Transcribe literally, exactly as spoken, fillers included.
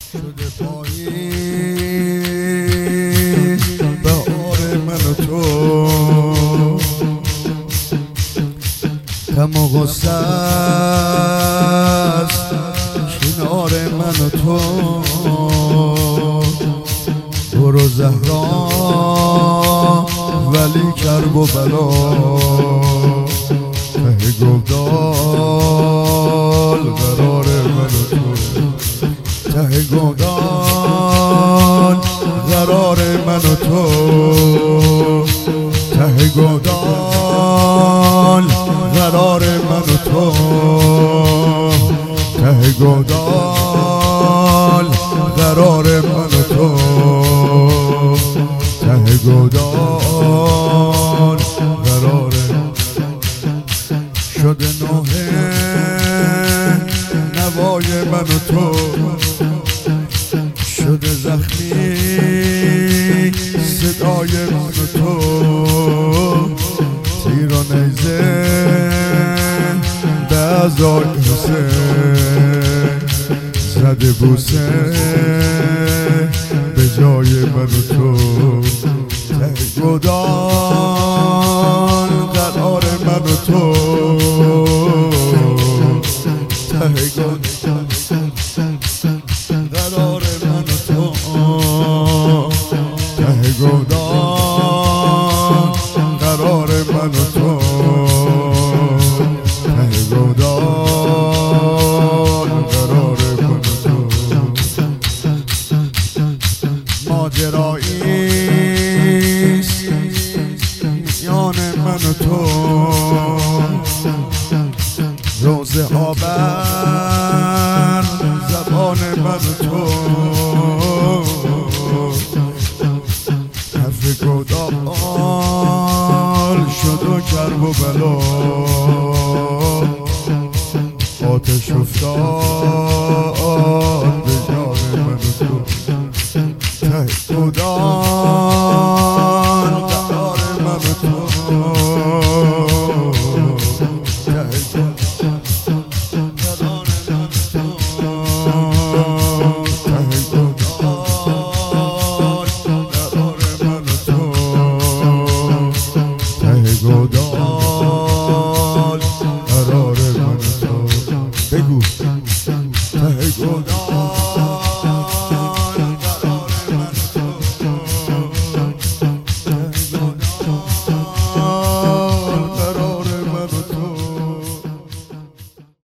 شده پاییز بهار من و تو، غم و غصه است کنار من و تو. برو زهرا ولی کرب و بلا، ته گودال قرار من و تو، ته گودال قرار من و تو، ته گودال قرار من و تو، ته گودال قرار من و تو، ته گودال قرار. شده نوحه نوای من و تو، شده زخمی صدای من و تو، تیر و نیزه به اعضای حسین زده بوسه به جای من و تو. ته گودال قرار من و تو، ته گودال قرار من و تو، ته گودال قرار من و تو، ته گودال قرار من و تو. ماجراییست میان من و تو، روزه ها بر زبان من و تو، حرف گودال شد و کرب و بلا، آتش افتاد به جان من و تو. ته گودال قرار من و تو، ته گودال قرار من و تو، ته گودال قرار من و تو. بگو ته گودال